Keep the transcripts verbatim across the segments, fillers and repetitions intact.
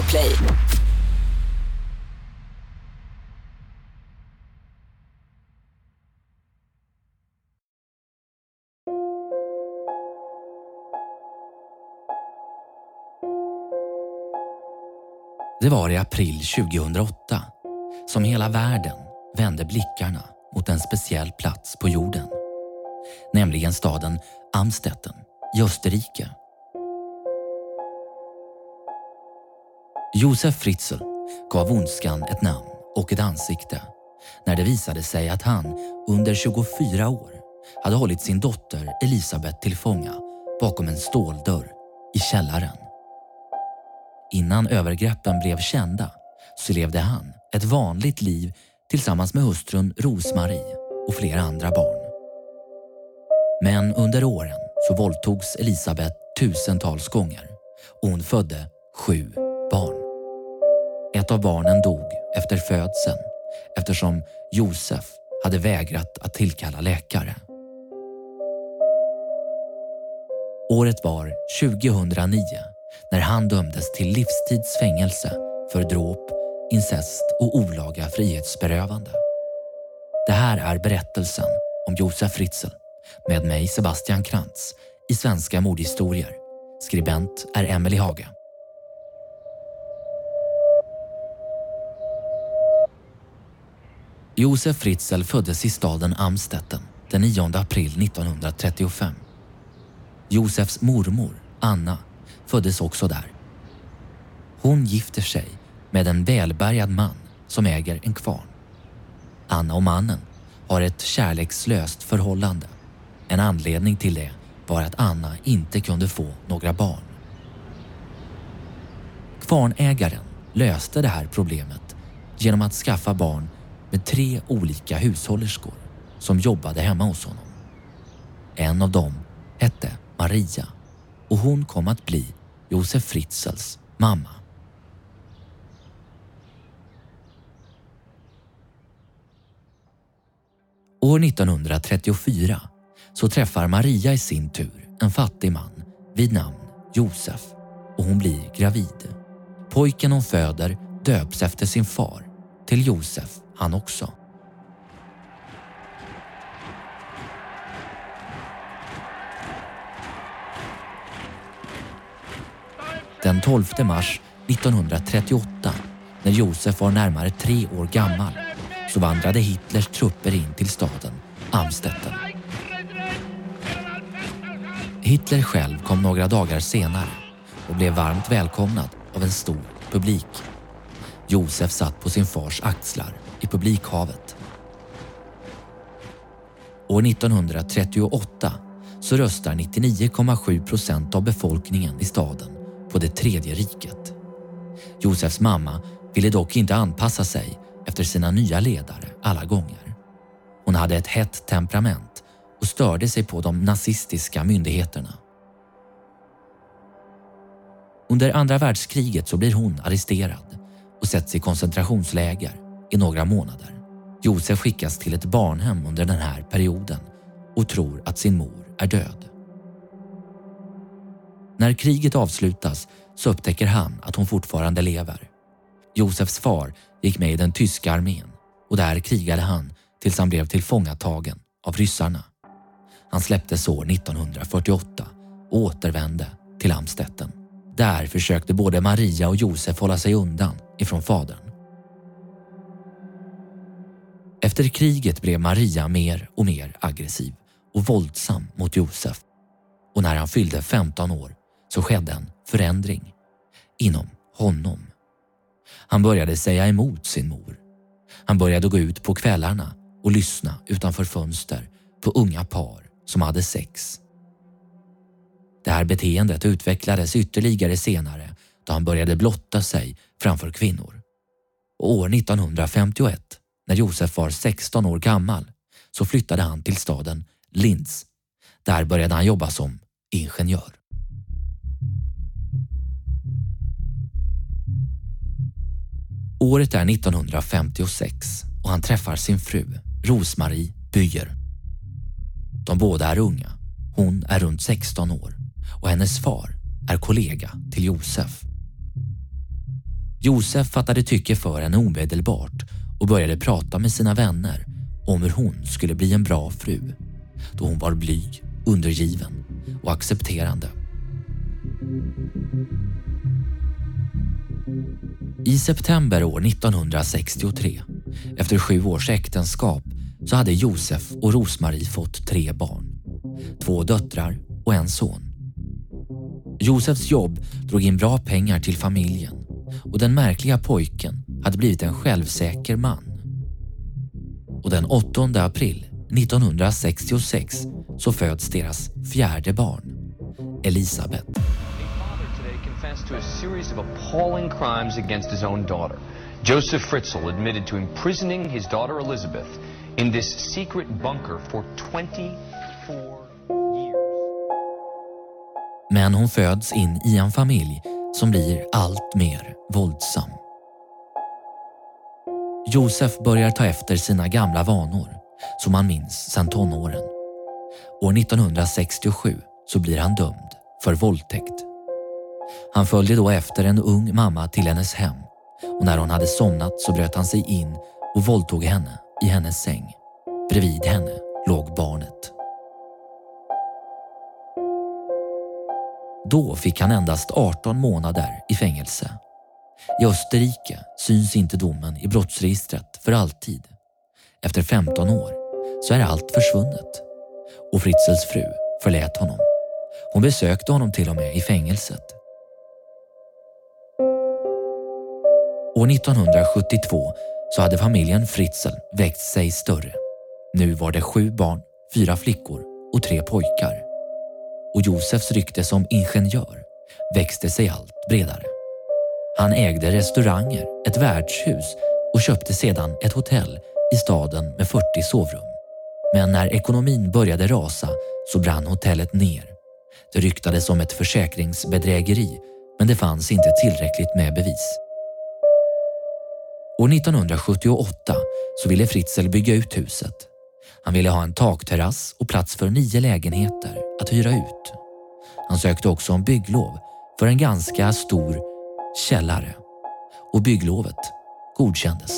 Play. Det var i april tjugohundraåtta som hela världen vände blickarna mot en speciell plats på jorden. Nämligen staden Amstetten i Österrike. Josef Fritzl gav ondskan ett namn och ett ansikte när det visade sig att han under tjugofyra år hade hållit sin dotter Elisabeth till fånga bakom en ståldörr i källaren. Innan övergreppen blev kända så levde han ett vanligt liv tillsammans med hustrun Rosmarie och flera andra barn. Men under åren så våldtogs Elisabeth tusentals gånger och hon födde sju barn. Ett av barnen dog efter födseln eftersom Josef hade vägrat att tillkalla läkare. Året var tjugohundranio när han dömdes till livstidsfängelse för dråp, incest och olaga frihetsberövande. Det här är berättelsen om Josef Fritzl med mig Sebastian Krantz i Svenska mordhistorier. Skribent är Emily Hage. Josef Fritzl föddes i staden Amstetten den nionde april nittonhundratrettiofem. Josefs mormor, Anna, föddes också där. Hon gifter sig med en välbärgad man som äger en kvarn. Anna och mannen har ett kärlekslöst förhållande. En anledning till det var att Anna inte kunde få några barn. Kvarnägaren löste det här problemet genom att skaffa barn med tre olika hushållerskor som jobbade hemma hos honom. En av dem hette Maria och hon kom att bli Josef Fritzls mamma. År nittonhundratrettiofyra så träffar Maria i sin tur en fattig man vid namn Josef och hon blir gravid. Pojken hon föder döps efter sin far till Josef han också. Den tolfte mars nittonhundratrettioåtta, när Josef var närmare tre år gammal, så vandrade Hitlers trupper in till staden Amstetten. Hitler själv kom några dagar senare och blev varmt välkomnad av en stor publik. Josef satt på sin fars axlar i publikhavet. År nittonhundratrettioåtta så röstar nittionio komma sju procent av befolkningen i staden på det tredje riket. Josefs mamma ville dock inte anpassa sig efter sina nya ledare alla gånger. Hon hade ett hett temperament och störde sig på de nazistiska myndigheterna. Under andra världskriget så blir hon arresterad och sätts i koncentrationsläger i några månader. Josef skickas till ett barnhem under den här perioden och tror att sin mor är död. När kriget avslutas så upptäcker han att hon fortfarande lever. Josefs far gick med i den tyska armén och där krigade han tills han blev tillfångatagen av ryssarna. Han släpptes år nittonhundrafyrtioåtta och återvände till Amstetten. Där försökte både Maria och Josef hålla sig undan ifrån fadern. Efter kriget blev Maria mer och mer aggressiv och våldsam mot Josef. Och när han fyllde femton år så skedde en förändring inom honom. Han började säga emot sin mor. Han började gå ut på kvällarna och lyssna utanför fönster på unga par som hade sex. Det här beteendet utvecklades ytterligare senare då han började blotta sig framför kvinnor. Och år nittonhundrafemtioett, när Josef var sexton år gammal, så flyttade han till staden Linz. Där började han jobba som ingenjör. Året är nittonhundrafemtiosex och han träffar sin fru, Rosmarie Büyer. De båda är unga. Hon är runt sexton år och hennes far är kollega till Josef. Josef fattade tycke för henne omedelbart och började prata med sina vänner om hur hon skulle bli en bra fru, då hon var blyg, undergiven och accepterande. I september år nittonhundrasextiotre, efter sju års äktenskap, så hade Josef och Rosmarie fått tre barn. Två döttrar och en son. Josefs jobb drog in bra pengar till familjen och den märkliga pojken hade blivit en självsäker man. Och den åttonde april nittonhundrasextiosex så föds deras fjärde barn, Elisabeth. To a series of appalling crimes against his own daughter. Joseph Fritzl admitted to imprisoning his daughter Elizabeth in this secret bunker for twenty-four years. Men hon föds in i en familj som blir allt mer våldsam. Josef börjar ta efter sina gamla vanor som han minns sedan tonåren. År nittonhundrasextiosju så blir han dömd för våldtäkt. Han följde då efter en ung mamma till hennes hem och när hon hade somnat så bröt han sig in och våldtog henne i hennes säng. Bredvid henne låg barnet. Då fick han endast arton månader i fängelse. I Österrike syns inte domen i brottsregistret för alltid. Efter femton år så är allt försvunnet och Fritzls fru förlät honom. Hon besökte honom till och med i fängelset. År nittonhundrasjuttiotvå så hade familjen Fritzl växt sig större. Nu var det sju barn, fyra flickor och tre pojkar. Och Josefs rykte som ingenjör växte sig allt bredare. Han ägde restauranger, ett värdshus och köpte sedan ett hotell i staden med fyrtio sovrum. Men när ekonomin började rasa så brann hotellet ner. Det ryktades om ett försäkringsbedrägeri, men det fanns inte tillräckligt med bevis. År nittonhundrasjuttioåtta så ville Fritzl bygga ut huset. Han ville ha en takterrass och plats för nio lägenheter att hyra ut. Han sökte också om bygglov för en ganska stor källare och bygglovet godkändes.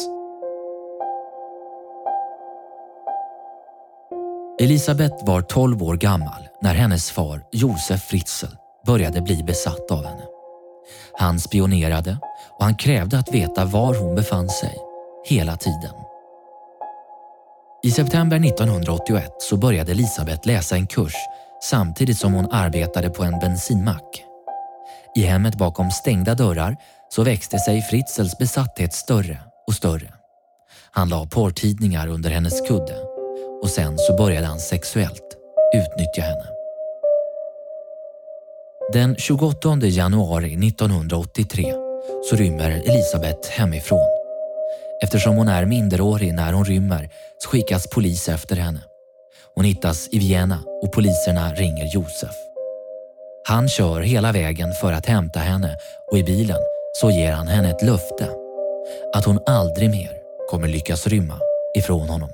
Elisabeth var tolv år gammal när hennes far Josef Fritzl började bli besatt av henne. Han spionerade och han krävde att veta var hon befann sig hela tiden. I september nittonhundraåttioett så började Elisabeth läsa en kurs samtidigt som hon arbetade på en bensinmack. I hemmet bakom stängda dörrar så växte sig Fritzls besatthet större och större. Han la porrtidningar under hennes kudde och sen så började han sexuellt utnyttja henne. Den tjugoåttonde januari nittonhundraåttiotre så rymmer Elisabeth hemifrån. Eftersom hon är minderårig när hon rymmer så skickas polis efter henne. Hon hittas i Vienna och poliserna ringer Josef. Han kör hela vägen för att hämta henne och i bilen så ger han henne ett löfte att hon aldrig mer kommer lyckas rymma ifrån honom.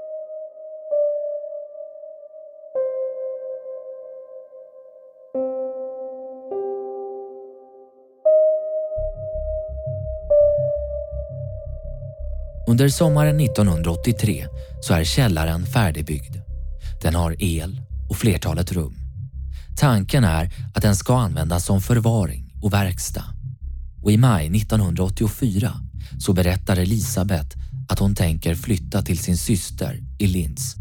Under sommaren nittonhundraåttiotre så är källaren färdigbyggd. Den har el och flertalet rum. Tanken är att den ska användas som förvaring och verkstad. Och i maj nittonhundraåttiofyra så berättar Elisabeth att hon tänker flytta till sin syster i Linz.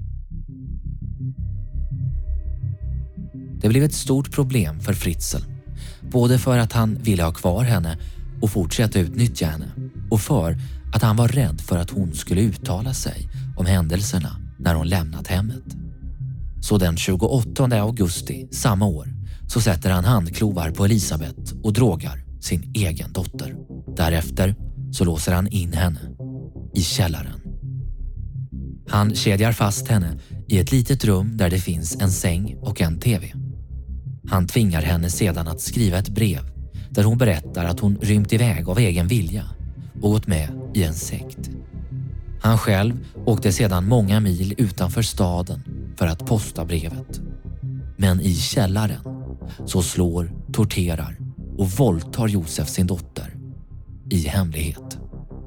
Det blev ett stort problem för Fritzl. Både för att han ville ha kvar henne och fortsätta utnyttja henne och för att han var rädd för att hon skulle uttala sig om händelserna när hon lämnat hemmet. Så den tjugoåttonde augusti samma år så sätter han handklovar på Elisabeth och drogar sin egen dotter. Därefter så låser han in henne i källaren. Han kedjar fast henne i ett litet rum där det finns en säng och en tv. Han tvingar henne sedan att skriva ett brev där hon berättar att hon rymt iväg av egen vilja och gått med i en sekt. Han själv åkte sedan många mil utanför staden för att posta brevet. Men i källaren så slår, torterar och våldtar Josef sin dotter. i hemlighet.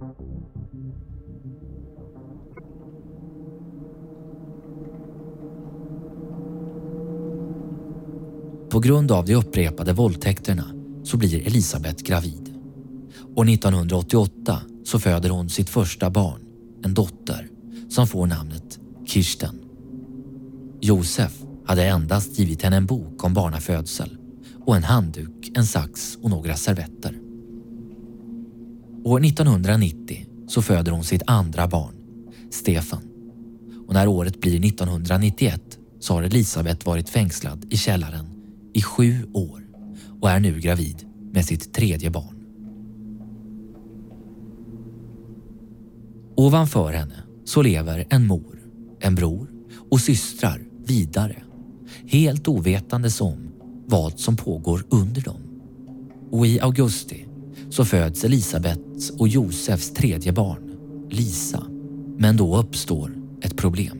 På grund av de upprepade våldtäkterna så blir Elisabeth gravid. År nittonhundraåttioåtta så föder hon sitt första barn, en dotter, som får namnet Kirsten. Josef hade endast givit henne en bok om barnafödsel och en handduk, en sax och några servetter. År nittonhundranittio så föder hon sitt andra barn, Stefan. Och när året blir nittonhundranittioett så har Elisabeth varit fängslad i källaren i sju år och är nu gravid med sitt tredje barn. Ovanför henne så lever en mor, en bror och systrar vidare, helt ovetandes om vad som pågår under dem. Och i augusti så föds Elisabeths och Josefs tredje barn, Lisa. Men då uppstår ett problem.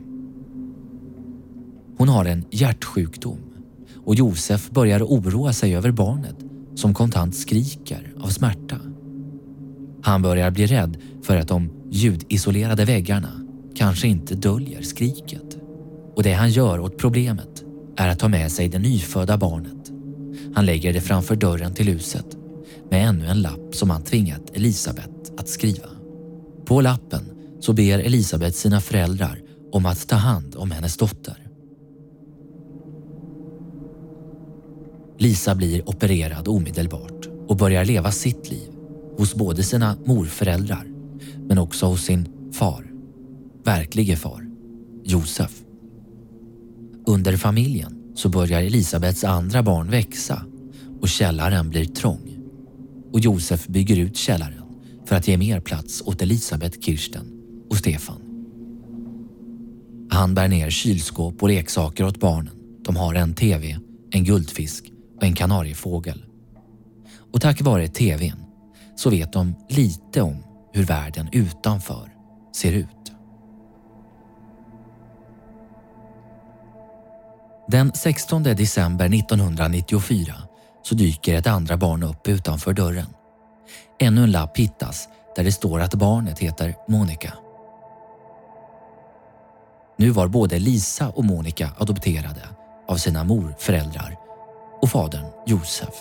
Hon har en hjärtsjukdom och Josef börjar oroa sig över barnet som konstant skriker av smärta. Han börjar bli rädd för att de ljudisolerade väggarna kanske inte döljer skriket. Och det han gör åt problemet är att ta med sig det nyfödda barnet. Han lägger det framför dörren till huset med ännu en lapp som han tvingat Elisabeth att skriva. På lappen så ber Elisabeth sina föräldrar om att ta hand om hennes dotter. Lisa blir opererad omedelbart och börjar leva sitt liv hos både sina morföräldrar men också hos sin far, verklige far, Josef. Under familjen så börjar Elisabeths andra barn växa och källaren blir trång. Och Josef bygger ut källaren för att ge mer plats åt Elisabeth, Kirsten och Stefan. Han bär ner kylskåp och leksaker åt barnen. De har en tv, en guldfisk och en kanariefågel. Och tack vare tvn så vet de lite om hur världen utanför ser ut. Den sextonde december nittonhundranittiofyra så dyker ett andra barn upp utanför dörren. Ännu en lapp hittas där det står att barnet heter Monica. Nu var både Lisa och Monica adopterade av sina morföräldrar och fadern Josef.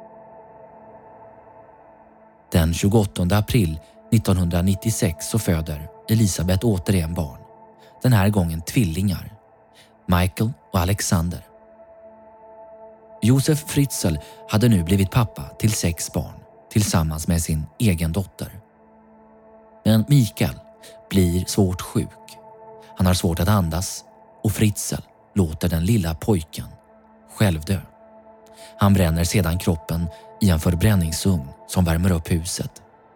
Den tjugoåttonde april nittonhundranittiosex så föder Elisabeth återigen barn. Den här gången tvillingar, Michael och Alexander. Josef Fritzl hade nu blivit pappa till sex barn tillsammans med sin egen dotter. Men Mikael blir svårt sjuk. Han har svårt att andas och Fritzl låter den lilla pojken självdö. Han bränner sedan kroppen i en förbränningsugn som värmer upp huset.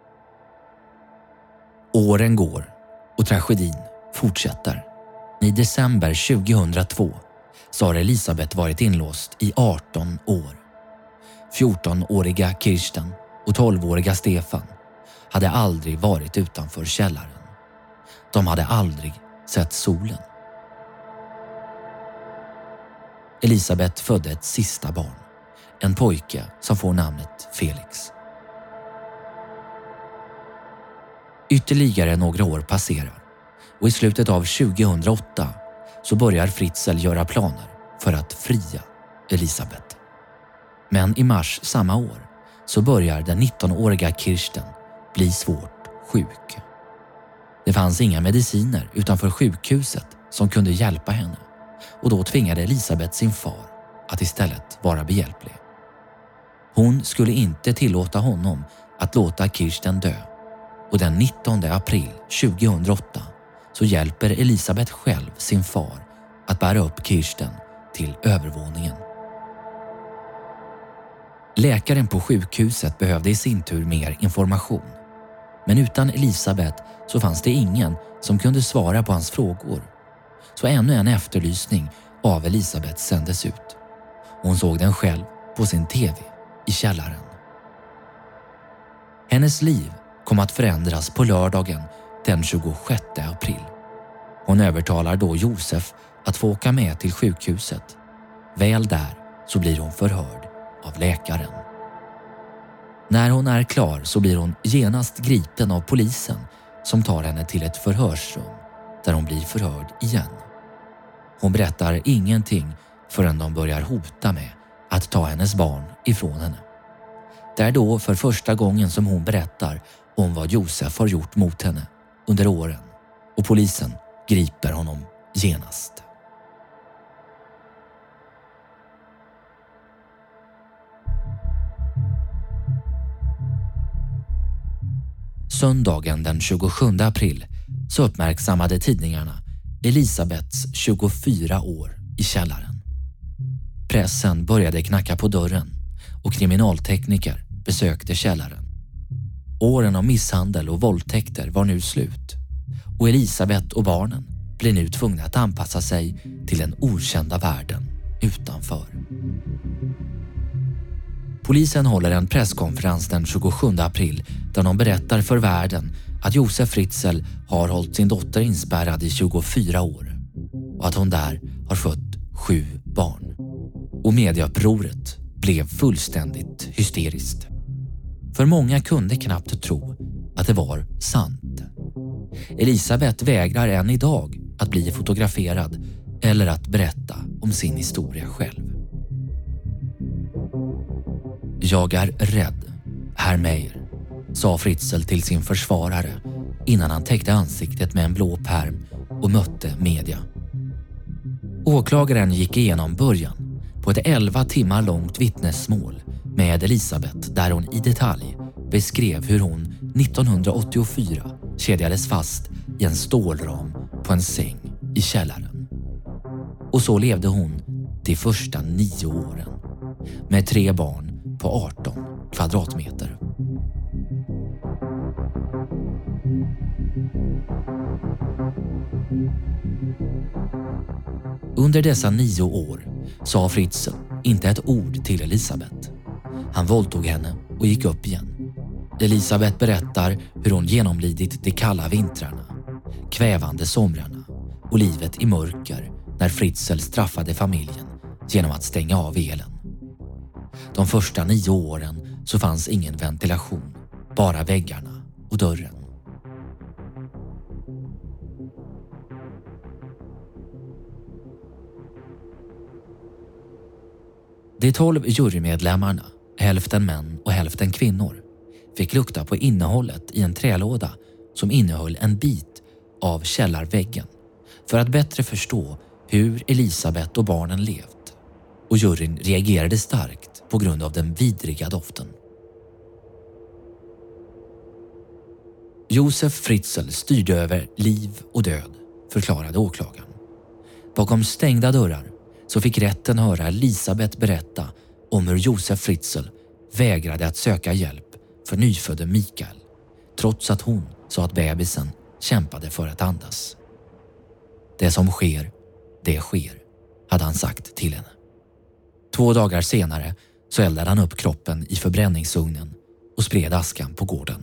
Åren går och tragedin fortsätter. I december tjugohundratvå så har Elisabeth varit inlåst i arton år. fjortonåriga Kirsten och tolvåriga Stefan hade aldrig varit utanför källaren. De hade aldrig sett solen. Elisabeth födde ett sista barn, en pojke som får namnet Felix. Ytterligare några år passerar och i slutet av tjugohundraåtta så börjar Fritzl göra planer för att fria Elisabeth. Men i mars samma år så börjar den nittonåriga Kirsten bli svårt sjuk. Det fanns inga mediciner utanför sjukhuset som kunde hjälpa henne och då tvingade Elisabeth sin far att istället vara behjälplig. Hon skulle inte tillåta honom att låta Kirsten dö och den nittonde april tjugohundraåtta så hjälper Elisabeth själv sin far att bära upp Kirsten till övervåningen. Läkaren på sjukhuset behövde i sin tur mer information. Men utan Elisabeth så fanns det ingen som kunde svara på hans frågor. Så ännu en efterlysning av Elisabeth sändes ut. Hon såg den själv på sin tv i källaren. Hennes liv kom att förändras på lördagen den tjugosjätte april. Hon övertalar då Josef att få åka med till sjukhuset. Väl där så blir hon förhörd av läkaren. När hon är klar så blir hon genast gripen av polisen som tar henne till ett förhörsrum där hon blir förhörd igen. Hon berättar ingenting förrän de börjar hota med att ta hennes barn ifrån henne. Det är då för första gången som hon berättar om vad Josef har gjort mot henne under åren och polisen griper honom genast. Söndagen den tjugosjunde april så uppmärksammade tidningarna Elisabeths tjugofyra år i källaren. Pressen började knacka på dörren och kriminaltekniker besökte källaren. Åren av misshandel och våldtäkter var nu slut och Elisabeth och barnen blev nu tvungna att anpassa sig till den okända världen utanför. Polisen håller en presskonferens den tjugosjunde april där de berättar för världen att Josef Fritzl har hållit sin dotter inspärrad i tjugofyra år och att hon där har fött sju barn. Och medieupproret blev fullständigt hysteriskt. För många kunde knappt tro att det var sant. Elisabeth vägrar än idag att bli fotograferad eller att berätta om sin historia själv. Jag är rädd, herr Meyer, sa Fritzl till sin försvarare innan han täckte ansiktet med en blå pärm och mötte media. Åklagaren gick igenom början på ett elva timmar långt vittnesmål med Elisabeth där hon i detalj beskrev hur hon nittonhundraåttiofyra kedjades fast i en stålram på en säng i källaren. Och så levde hon de första nio åren med tre barn på arton kvadratmeter. Under dessa nio år sa Fritzl inte ett ord till Elisabeth. Han våldtog henne och gick upp igen. Elisabeth berättar hur hon genomlidit de kalla vintrarna, kvävande somrarna och livet i mörker när Fritzl straffade familjen genom att stänga av elen. De första nio åren så fanns ingen ventilation, bara väggarna och dörren. De tolv jurymedlemmarna, hälften män och hälften kvinnor, fick lukta på innehållet i en trälåda som innehöll en bit av källarväggen för att bättre förstå hur Elisabeth och barnen levt. Och juryn reagerade starkt på grund av den vidriga doften. Josef Fritzl styrde över liv och död, förklarade åklagaren. Bakom stängda dörrar så fick rätten höra Elisabeth berätta om hur Josef Fritzl vägrade att söka hjälp för nyfödde Mikael, trots att hon sa att bebisen kämpade för att andas. Det som sker, det sker, hade han sagt till henne. Två dagar senare så eldade han upp kroppen i förbränningsugnen och spred askan på gården.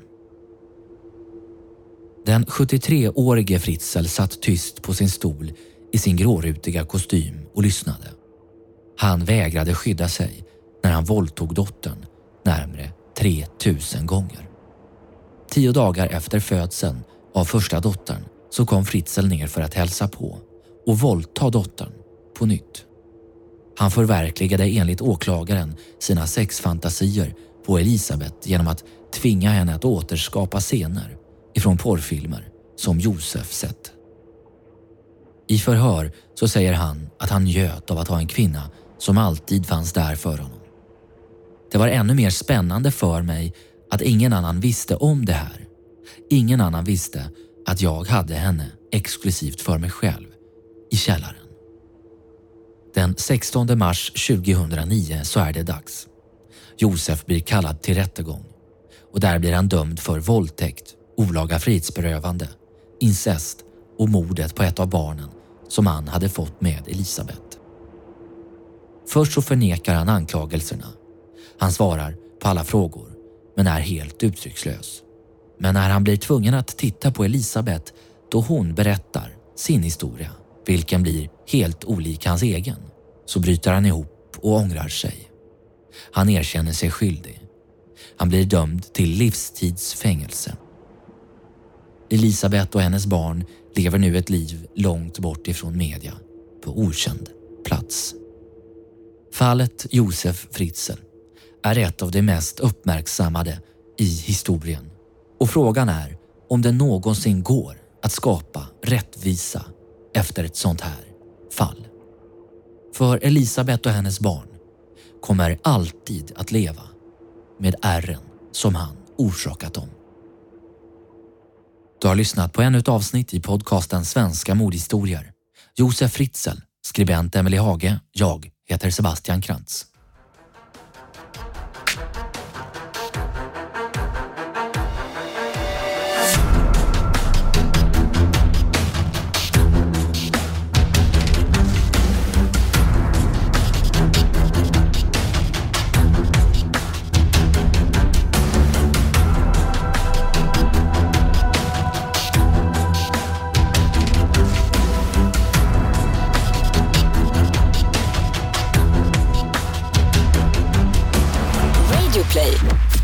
Den sjuttiotreårige Fritzl satt tyst på sin stol i sin grårutiga kostym och lyssnade. Han vägrade skydda sig när han våldtog dottern närmare tre tusen gånger. Tio dagar efter födseln av första dottern så kom Fritzl ner för att hälsa på och våldta dottern på nytt. Han förverkligade enligt åklagaren sina sexfantasier på Elisabeth genom att tvinga henne att återskapa scener ifrån porrfilmer som Josef sett. I förhör så säger han att han njöt av att ha en kvinna som alltid fanns där för honom. Det var ännu mer spännande för mig att ingen annan visste om det här. Ingen annan visste att jag hade henne exklusivt för mig själv i källaren. Den sextonde mars tjugohundranio så är det dags. Josef blir kallad till rättegång och där blir han dömd för våldtäkt, olaga frihetsberövande, incest och mordet på ett av barnen som han hade fått med Elisabeth. Först så förnekar han anklagelserna. Han svarar på alla frågor men är helt uttryckslös. Men när han blir tvungen att titta på Elisabeth då hon berättar sin historia, vilken blir helt olik hans egen, så bryter han ihop och ångrar sig. Han erkänner sig skyldig. Han blir dömd till livstidsfängelse. Elisabeth och hennes barn lever nu ett liv långt bort ifrån media, på okänd plats. Fallet Josef Fritzl är ett av de mest uppmärksammade i historien, och frågan är om det någonsin går att skapa rättvisa efter ett sånt här fall. För Elisabeth och hennes barn kommer alltid att leva med ärren som han orsakat dem. Du har lyssnat på ännu ett avsnitt i podcasten Svenska mordhistorier. Josef Fritzl, skribent Emily Hage, jag heter Sebastian Krantz. Play.